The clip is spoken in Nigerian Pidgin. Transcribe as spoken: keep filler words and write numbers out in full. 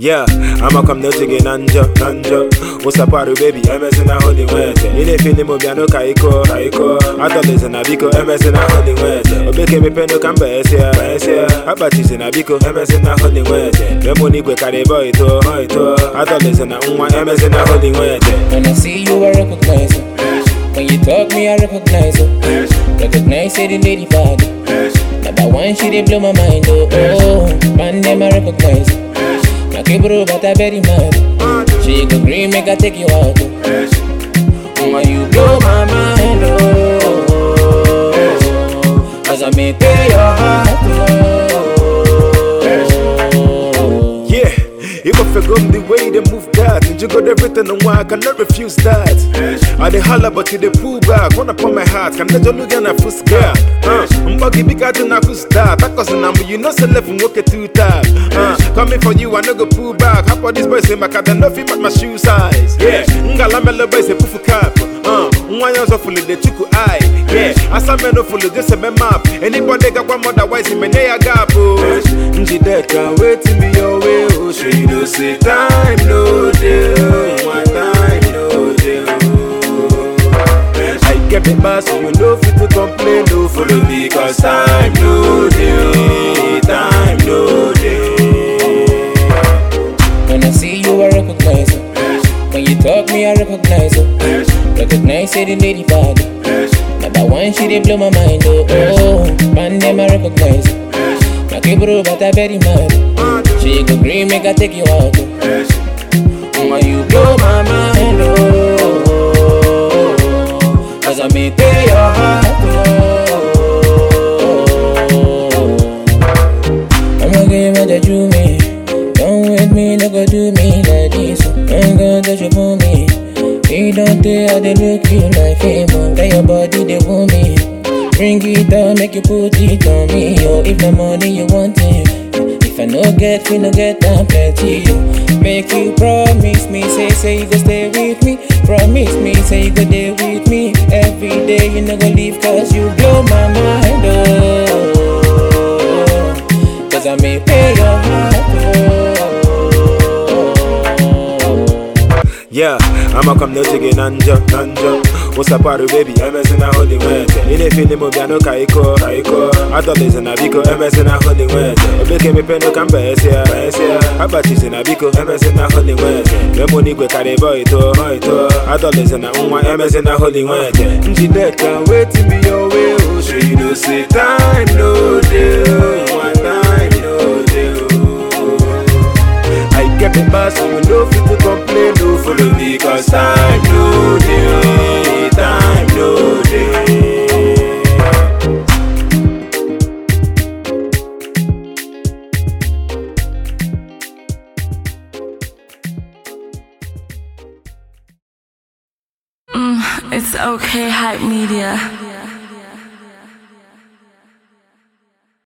Yeah, I'ma come no jiggy nanja, nanja. What's up, party baby? M S in a holy wet. In a film, Mobiano Kaiko, Kaiko. I thought there's an abico, M S in a holy wet. Obeke me pendo can besia, besia. Abatis in a bico, M S in a holy wet. Lemoni que carry boy to, boy to. I thought there's an one M S in a holy wet. When I see you, I recognize it. When you talk me, I recognize it. Recognize it in lady body. Now that one she did blow my mind, oh, oh. Man, them I recognize it. Now keep bro, but I very mad. She go green, make I take you out. When you blow my mind, oh, cause I may tear your heart, oh. Yeah, if I forgot the way they move that, and you got everything and why I cannot refuse that. I dey holla but you dey pull back. Wanna put my heart, can they just look at a full scare? Uh, I'm buggy big I do not who's that. That cause number you know so left and walk it two tab. Uh, coming for you, I no go pull back. How about this boy say my cat and nothing but my shoe size? Yeah, ngala melo boy say pufu cap. Uh, one years of fully they took eye. Yeah, I saw me no fully just a map. Anybody got one more that wise in me near gap. Oh, Nji dead can't wait to be your way. Oh, sure you know say time no deal. One time no deal. I get the bass, so you know fit to complain. No follow me cause time no deal. Time no deal. When I see you, I recognize it. When you talk me, I recognize it. Recognize it in lady body. Now that one she did blow my mind, oh, oh. Man, them I recognize it. Now keep bro, but I very mad. She go green, make I take you out. When you blow my mind, oh, cause I may tear your heart, oh. I'ma give it that you me. Don't with me, no go do me like this. Ain't gonna touch you for me. You don't tell how they look you like fame. Tell your body they want me. Bring it down, make you put it on me. Yo, if the money you want it. If I no get, we no get down plenty. Yo, make you promise me, say, say you go stay with me. Promise me, say you go stay with me. Every day you no go leave cause you blow my mind, oh. Cause I may pay your heart, oh. Yeah, I'ma come no jiggy nanja, nanja. What's up, party baby? M S in a holy wet. In a film, Mobiano Kaiko, Kaiko. I thought there's an abico, M S in a holy wet. Obeke me pendo can besia, besia. Abatis in a bico, M S in a holy wet. Lemoni que carry boy to, boy to. I thought there's an one M S in a holy wet. Nji dead can't wait to be your way. Oh, sure you know say time no deal. One time no deal. I get the bass, so you know fit to complain. No follow me cause time no deal. Time no deal. Mm, it's okay, Hype Media.